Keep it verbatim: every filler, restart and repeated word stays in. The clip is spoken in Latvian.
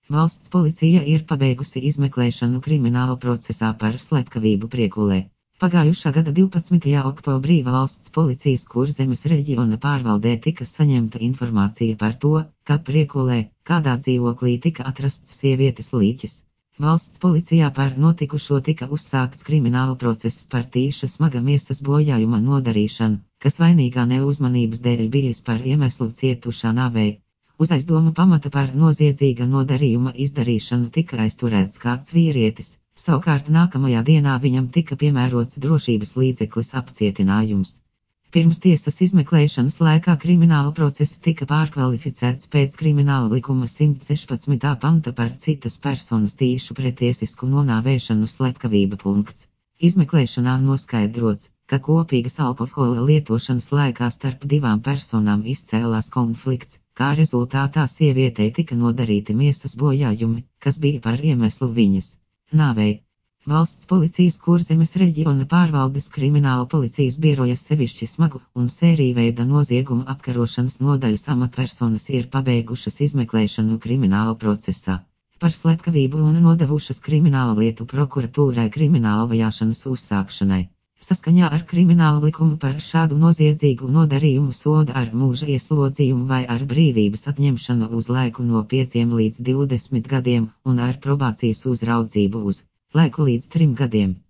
Valsts policija ir pabeigusi izmeklēšanu krimināla procesā par slepkavību Priekulē. Pagājušā gada divpadsmitajā oktobrī valsts policijas Kurzemes reģiona pārvaldē tika saņemta informācija par to, ka Priekulē, kādā dzīvoklī tika atrasts sievietes līķis. Valsts policijā par notikušo tika uzsākts krimināla process par tīša smaga miesas bojājuma nodarīšanu, kas vainīgā neuzmanības dēļ bijis par iemeslu cietušā nāvei. Uz aizdomu pamata par noziedzīga nodarījuma izdarīšanu tika aizturēts kāds vīrietis, savukārt nākamajā dienā viņam tika piemērots drošības līdzeklis apcietinājums. Pirms tiesas izmeklēšanas laikā krimināla process tika pārkvalificēts pēc krimināla likuma simt sešpadsmitā panta par citas personas tīšu pretiesisku nonāvēšanu slepkavība punkts. Izmeklēšanā noskaidrots, ka kopīgas alkohola lietošanas laikā starp divām personām izcēlās konflikts, kā rezultātā sievietei tika nodarīti miesas bojājumi, kas bija par iemeslu viņas nāvei. Valsts policijas Kurzemes reģiona pārvaldes krimināla policijas biroja sevišķi smagu un sērijveida noziegumu apkarošanas nodaļas amatpersonas ir pabeigušas izmeklēšanu krimināla procesā. Par slepkavību un nodevušas krimināla lietu prokuratūrai krimināla vajāšanas uzsākšanai. Saskaņā ar kriminālu likumu par šādu noziedzīgu nodarījumu soda ar mūža ieslodzījumu vai ar brīvības atņemšanu uz laiku no pieciem līdz divdesmit gadiem un ar probācijas uzraudzību uz laiku līdz trim gadiem.